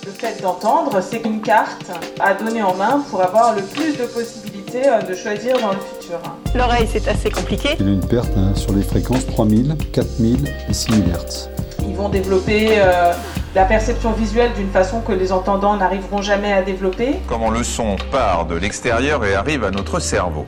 Le fait d'entendre, c'est une carte à donner en main pour avoir le plus de possibilités de choisir dans le futur. L'oreille, c'est assez compliqué. Il y a une perte sur les fréquences 3000, 4000 et 6000 Hz. Ils vont développer la perception visuelle d'une façon que les entendants n'arriveront jamais à développer. Comment le son part de l'extérieur et arrive à notre cerveau.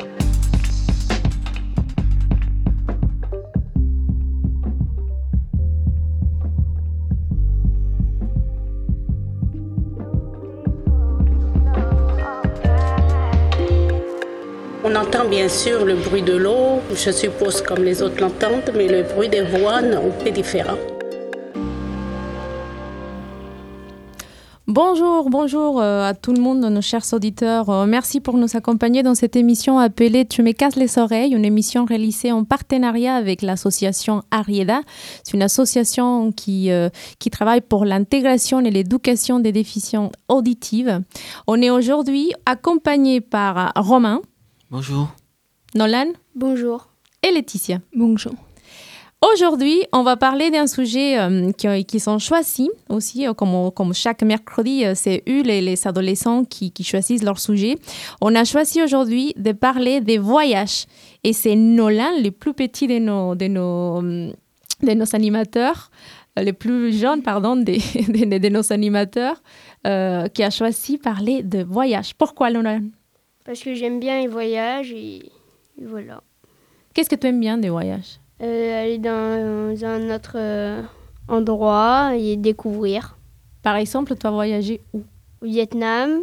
On entend bien sûr le bruit de l'eau, je suppose comme les autres l'entendent, mais le bruit des voix, non, c'est différent. Bonjour à tout le monde, nos chers auditeurs. Merci pour nous accompagner dans cette émission appelée Tu me casses les oreilles, une émission réalisée en partenariat avec l'association Arrieda. C'est une association qui travaille pour l'intégration et l'éducation des déficients auditives. On est aujourd'hui accompagné par Romain. Bonjour. Nolan. Bonjour. Et Laetitia. Bonjour. Aujourd'hui, on va parler d'un sujet qui sont choisis aussi, comme chaque mercredi, c'est eux, les adolescents qui choisissent leur sujet. On a choisi aujourd'hui de parler des voyages. Et c'est Nolan, le plus petit de nos animateurs, le plus jeune, de nos animateurs, qui a choisi de parler de voyages. Pourquoi, Nolan ? Parce que j'aime bien les voyages et voilà. Qu'est-ce que tu aimes bien des voyages ? Aller dans un autre endroit et découvrir. Par exemple, tu as voyagé où ? Au Vietnam,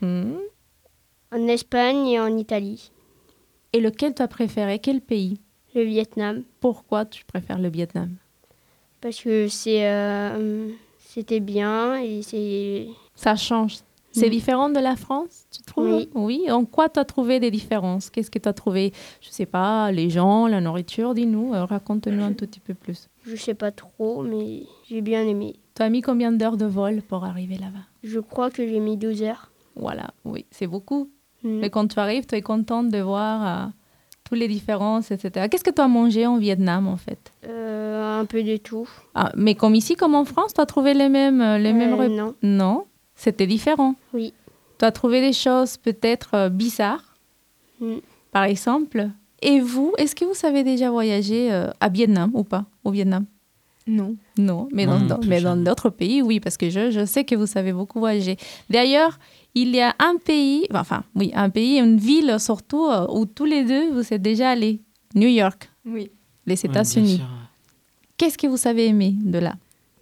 en Espagne et en Italie. Et lequel tu as préféré ? Quel pays ? Le Vietnam. Pourquoi tu préfères le Vietnam ? Parce que c'était bien et c'est... Ça change. C'est différent de la France, tu trouves ? Oui. En quoi tu as trouvé des différences ? Qu'est-ce que tu as trouvé ? Je ne sais pas, les gens, la nourriture, dis-nous, raconte-nous un tout petit peu plus. Je ne sais pas trop, mais j'ai bien aimé. Tu as mis combien d'heures de vol pour arriver là-bas ? Je crois que j'ai mis 12 heures. Voilà, oui, c'est beaucoup. Mais quand tu arrives, tu es contente de voir toutes les différences, etc. Qu'est-ce que tu as mangé en Vietnam, en fait ? Un peu de tout. Ah, mais comme ici, comme en France, tu as trouvé les mêmes repas ? Non. Non ? C'était différent. Oui. Tu as trouvé des choses peut-être bizarres, par exemple. Et vous, est-ce que vous avez déjà voyagé à Vietnam ou pas, au Vietnam ? Non. Non, mais dans d'autres pays, oui, parce que je sais que vous savez beaucoup voyager. D'ailleurs, il y a un pays, une ville surtout, où tous les deux, vous êtes déjà allés. New York. Oui. Les États-Unis. Qu'est-ce que vous avez aimé de là ?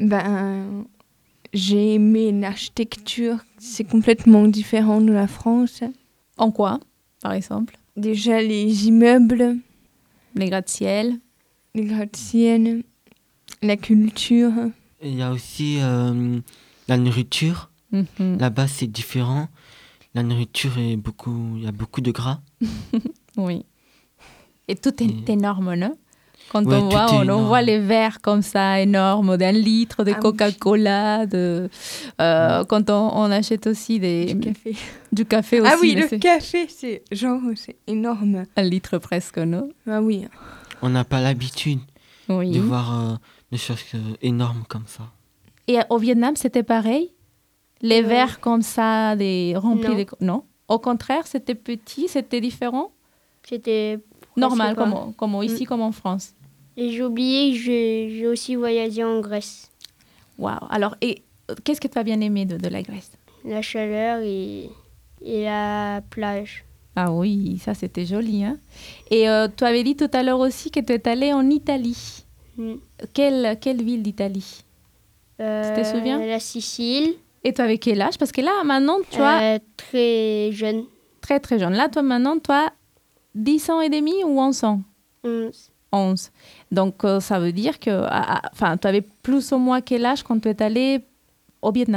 J'ai aimé l'architecture, c'est complètement différent de la France. En quoi, par exemple ? Déjà les immeubles. Les gratte-ciel. Les gratte-ciel, la culture. Il y a aussi la nourriture. Là-bas, c'est différent. La nourriture, il y a beaucoup de gras. Oui. Et tout est énorme, non ? Quand on voit les verres comme ça, énormes, d'1 litre de Coca-Cola, quand on achète aussi du café aussi. Ah oui, le café, c'est énorme. 1 litre presque, non ? Ah oui. On n'a pas l'habitude de voir des choses énormes comme ça. Et au Vietnam, c'était pareil ? Les verres comme ça, remplis de... Non ? Au contraire, c'était petit, c'était différent ? C'était... Normal, comme ici, comme en France. Et j'ai oublié que j'ai aussi voyagé en Grèce. Waouh. Alors, et qu'est-ce que tu as bien aimé de la Grèce ? La chaleur et la plage. Ah oui, ça c'était joli. Hein ? Et tu avais dit tout à l'heure aussi que tu es allé en Italie. Quelle ville d'Italie ? Tu te souviens ? La Sicile. Et tu avais quel âge ? Parce que là, maintenant, tu as... Très jeune. Très, très jeune. Là, toi, maintenant, tu as 10 ans et demi ou 11 ans ? 11. Donc, ça veut dire que tu avais plus ou moins quel âge quand tu es allé au Vietnam ?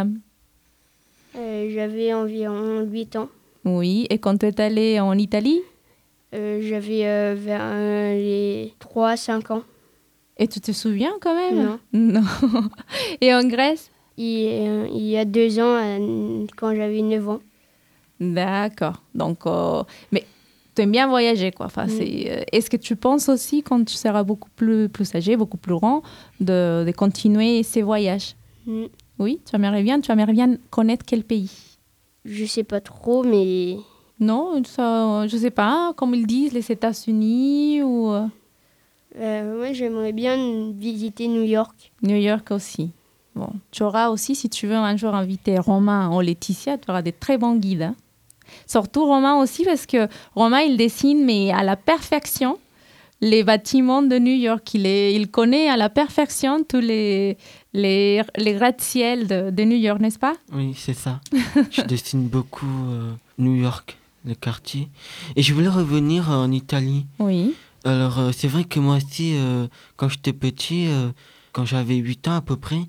J'avais environ 8 ans. Oui, et quand tu es allé en Italie ? J'avais vers les 3-5 ans. Et tu te souviens quand même ? Non. Et en Grèce ? Il y a 2 ans, quand j'avais 9 ans. D'accord. Donc, mais tu aimes bien voyager, quoi. Enfin, est-ce que tu penses aussi, quand tu seras beaucoup plus âgé, beaucoup plus grand, de continuer ces voyages ? Oui, tu aimerais bien connaître quel pays? Je sais pas trop, mais... Non, ça, je sais pas, comme ils disent, les États-Unis ou... Moi, j'aimerais bien visiter New York. New York aussi. Bon, tu auras aussi, si tu veux un jour inviter Romain ou Laetitia, tu auras des très bons guides. Hein. Surtout Romain aussi, parce que Romain, il dessine, mais à la perfection, les bâtiments de New York. Il connaît à la perfection tous les gratte-ciel de New York, n'est-ce pas? Oui, c'est ça. Je dessine beaucoup New York, le quartier. Et je voulais revenir en Italie. Oui. Alors, c'est vrai que moi aussi, quand j'étais petit, quand j'avais 8 ans à peu près,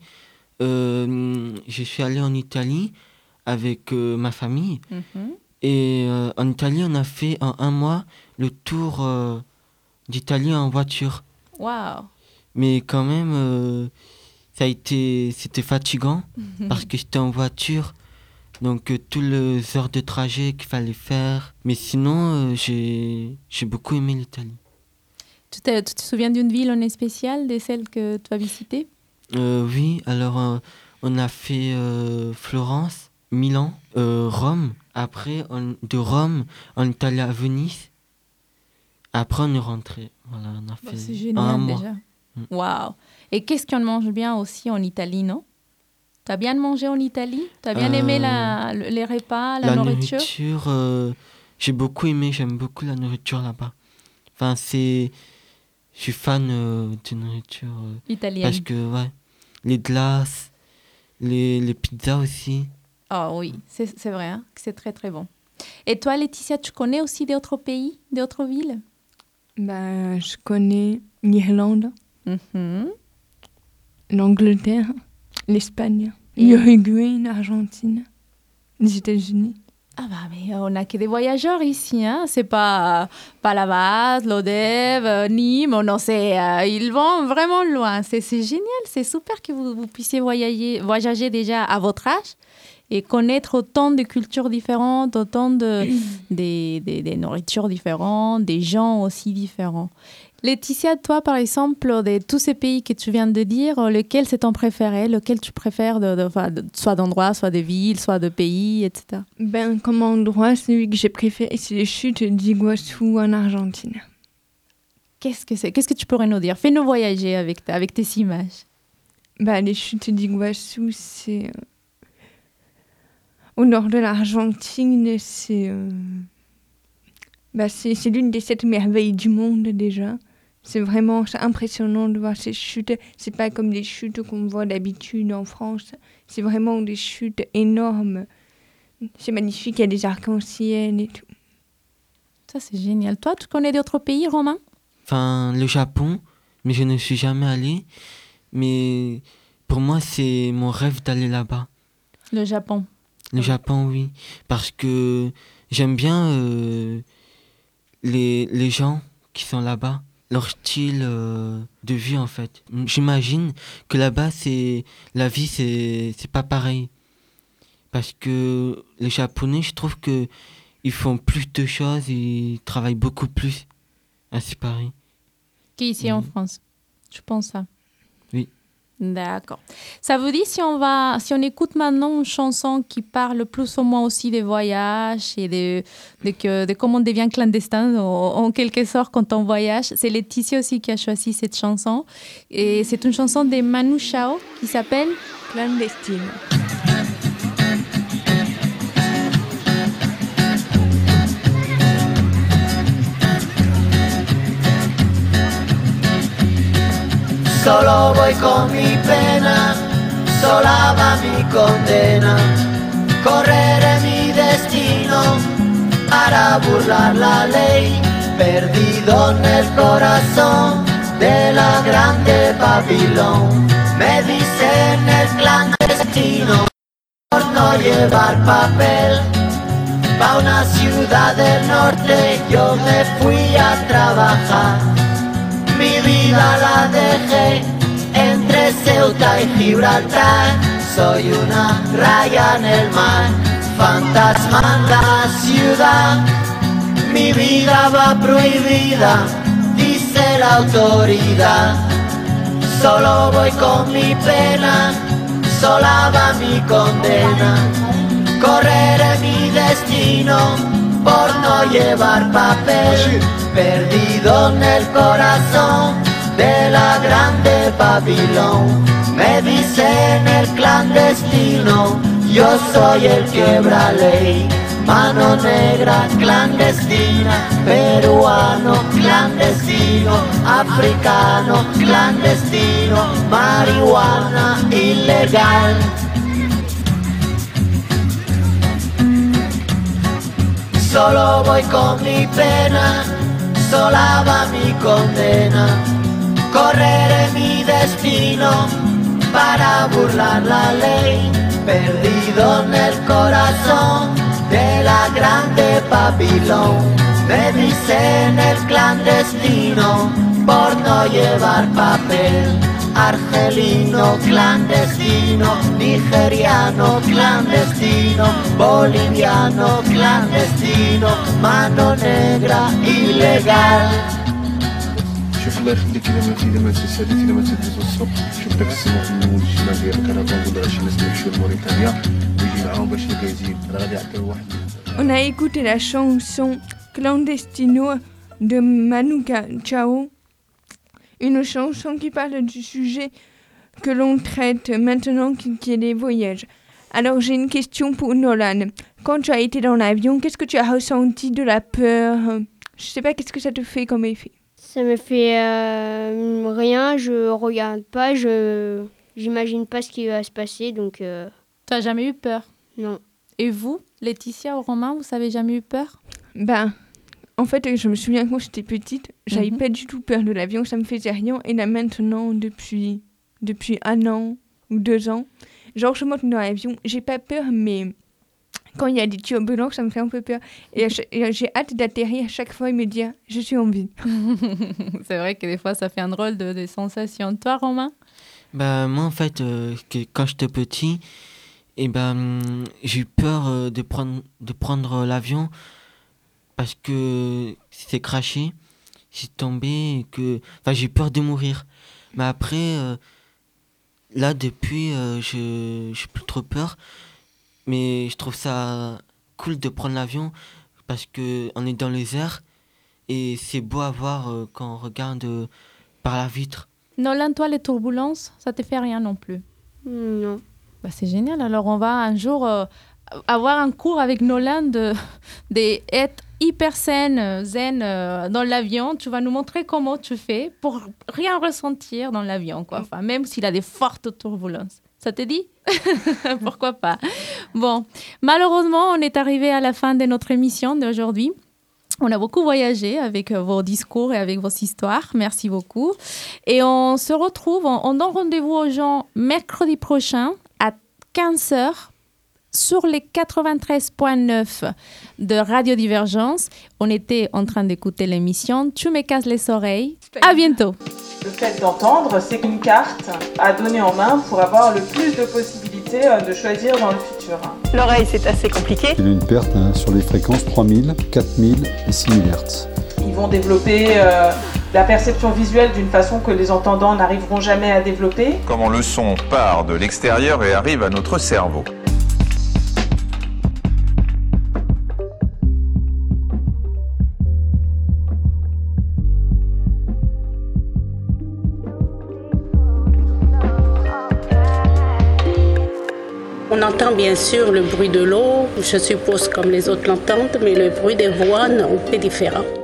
je suis allé en Italie avec ma famille. Mm-hmm. Et en Italie, on a fait en 1 mois le tour d'Italie en voiture. Waouh! Mais quand même, c'était fatigant parce que j'étais en voiture. Donc, toutes les heures de trajet qu'il fallait faire. Mais sinon, j'ai beaucoup aimé l'Italie. Tu te souviens d'une ville en spécial, de celles que tu as visitées? Oui, alors on a fait Florence, Milan, Rome. Après, de Rome, on est allé à Venise. Après, on est rentré. Voilà, on a fait c'est génial déjà. Waouh! Et qu'est-ce qu'on mange bien aussi en Italie, non? Tu as bien mangé en Italie? Tu as bien aimé les repas, la nourriture? La nourriture, j'ai beaucoup aimé, j'aime beaucoup la nourriture là-bas. Enfin, je suis fan de nourriture italienne. Parce que, ouais, les glaces, les pizzas aussi. Oh oui, c'est vrai, hein, c'est très très bon. Et toi, Laetitia, tu connais aussi d'autres pays, d'autres villes? Je connais l'Irlande, mm-hmm. l'Angleterre, l'Espagne, l'Uruguay, l'Argentine, les États-Unis. Ah bah mais on n'a que des voyageurs ici, hein. C'est pas la base, l'Odève, Nîmes, non, ils vont vraiment loin. C'est génial, c'est super que vous puissiez voyager déjà à votre âge et connaître autant de cultures différentes, autant des nourritures différentes, des gens aussi différents. Laetitia, toi, par exemple, de tous ces pays que tu viens de dire, lequel c'est ton préféré? Lequel tu préfères, soit d'endroit, soit de ville, soit de pays, etc.? Comme endroit, celui que j'ai préféré, c'est les chutes d'Iguassou en Argentine. Qu'est-ce que c'est? Qu'est-ce que tu pourrais nous dire? Fais-nous voyager avec tes images. Les chutes d'Iguassou, c'est... au nord de l'Argentine, c'est l'une des 7 merveilles du monde déjà. C'est impressionnant de voir ces chutes. C'est pas comme les chutes qu'on voit d'habitude en France. C'est vraiment des chutes énormes. C'est magnifique, il y a des arcs-en-ciel et tout. Ça, c'est génial. Toi, tu connais d'autres pays, Romain? Enfin, le Japon, mais je ne suis jamais allé. Mais pour moi, c'est mon rêve d'aller là-bas. Le Japon? Le Japon, oui. Parce que j'aime bien les gens qui sont là-bas. Leur style de vie, en fait. J'imagine que là-bas, la vie, c'est pas pareil. Parce que les Japonais, je trouve qu'ils font plus de choses, ils travaillent beaucoup plus. C'est pareil. Qu'ici en France, je pense ça. Oui. D'accord. Ça vous dit si on écoute maintenant une chanson qui parle plus ou moins aussi des voyages et de comment on devient clandestin en quelque sorte quand on voyage. C'est Laetitia aussi qui a choisi cette chanson. Et c'est une chanson de Manu Chao qui s'appelle Clandestine. Solo voy con mi pena, sola va mi condena. Correré mi destino para burlar la ley, perdido en el corazón de la grande Babilón. Me dicen el clandestino por no llevar papel. Pa' una ciudad del norte yo me fui a trabajar. Mi vida la dejé entre Ceuta y Gibraltar. Soy una raya en el mar, fantasma en la ciudad. Mi vida va prohibida, dice la autoridad. Solo voy con mi pena, sola va mi condena, correre mi destino por no llevar papel, perdido en el corazón de la grande Babilón. Me dicen el clandestino, yo soy el quebra ley. Mano negra clandestina, peruano clandestino, africano clandestino, marihuana ilegal. Solo voy con mi pena, sola va mi condena, correré mi destino para burlar la ley, perdido en el corazón de la grande Babilón. Me dicen el clandestino por no llevar papel, argelino clandestino, nigeriano clandestino, boliviano clandestino, mano negra ilegal. شوف الله يخليك الا ما في ما تسالي الا ما تدوز السوق شوف داك السماح من الشمال ديال الكرفان ولا شي ناس يمشيو لموريتانيا ويجي معاهم باش يجازي راه غادي يعطيو واحد. On a écouté la chanson Clandestino de Manu Chao, une chanson qui parle du sujet que l'on traite maintenant, qui est les voyages. Alors j'ai une question pour Nolan. Quand tu as été dans l'avion, qu'est-ce que tu as ressenti de la peur? Je sais pas, qu'est-ce que ça te fait comme effet? Ça me fait rien, je regarde pas, j'imagine pas ce qui va se passer, donc... Tu n'as jamais eu peur? Non. Et vous, Laetitia ou Romain, vous avez jamais eu peur? Ben, en fait, je me souviens quand j'étais petite, j'avais pas du tout peur de l'avion, ça me faisait rien. Et là maintenant, depuis 1 an ou 2 ans, genre je monte dans l'avion, j'ai pas peur, mais quand il y a des turbulences, ça me fait un peu peur. Et j'ai hâte d'atterrir à chaque fois et me dire, je suis en vie. C'est vrai que des fois, ça fait un drôle de sensation. Toi, Romain? Bah, moi, en fait, quand j'étais petit, j'ai eu peur de prendre l'avion parce que c'était craché, c'est tombé, j'ai eu peur de mourir. Mais après, là, depuis, j'ai plus trop peur. Mais je trouve ça cool de prendre l'avion parce qu'on est dans les airs et c'est beau à voir quand on regarde par la vitre. Nolan, toi, les turbulences, ça te fait rien non plus? Non. Bah, c'est génial. Alors, on va un jour avoir un cours avec Nolan d'être hyper zen dans l'avion. Tu vas nous montrer comment tu fais pour rien ressentir dans l'avion, quoi. Enfin, même s'il a des fortes turbulences. Ça te dit? Pourquoi pas? Bon, malheureusement, on est arrivé à la fin de notre émission d'aujourd'hui. On a beaucoup voyagé avec vos discours et avec vos histoires. Merci beaucoup. Et on se retrouve, on donne rendez-vous aux gens mercredi prochain à 15h sur les 93.9 de Radio Divergence. On était en train d'écouter l'émission Tu me casses les oreilles. À bientôt. Le fait d'entendre, c'est une carte à donner en main pour avoir le plus de possibilités de choisir dans le futur. L'oreille, c'est assez compliqué. Il y a une perte sur les fréquences 3000, 4000 et 6000 Hz. Ils vont développer la perception visuelle d'une façon que les entendants n'arriveront jamais à développer. Comment le son part de l'extérieur et arrive à notre cerveau. On entend bien sûr le bruit de l'eau, je suppose comme les autres l'entendent, mais le bruit des voix, non, c'est différent.